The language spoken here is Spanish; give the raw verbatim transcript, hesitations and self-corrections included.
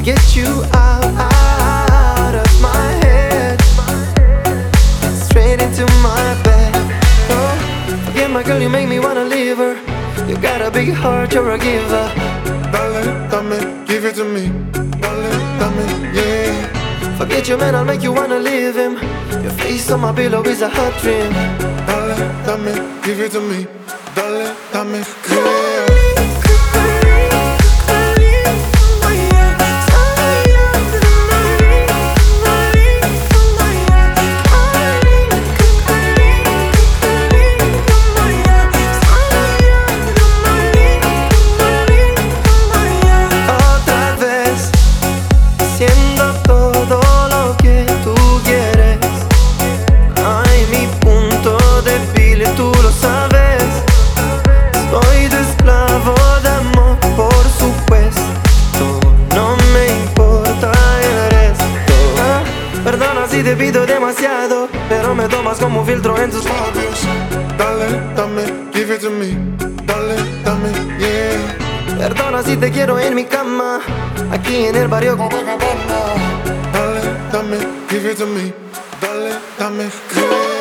get you out, out of my head, straight into my bed. Oh, forget my girl, you make me wanna leave her. You got a big heart, you're a giver. Dale, dame, give it to me. Dale, dame, yeah. Forget your man, I'll make you wanna leave him. Your face on my pillow is a hot dream. Dale, dame, give it to me. Dale, dame, yeah. Todo lo que tú quieres. Ay, mi punto débil y tú lo sabes. Soy tu esclavo de amor, por supuesto. No me importa el resto. Ah, perdona si te pido demasiado, pero me tomas como un filtro en tus labios. Dale, dame, give it to me. Dale, dame, yeah. Perdona si te quiero en mi cama, aquí en el barrio como vagabundo. Dale, dame, give it to me. Dale, dame, yeah.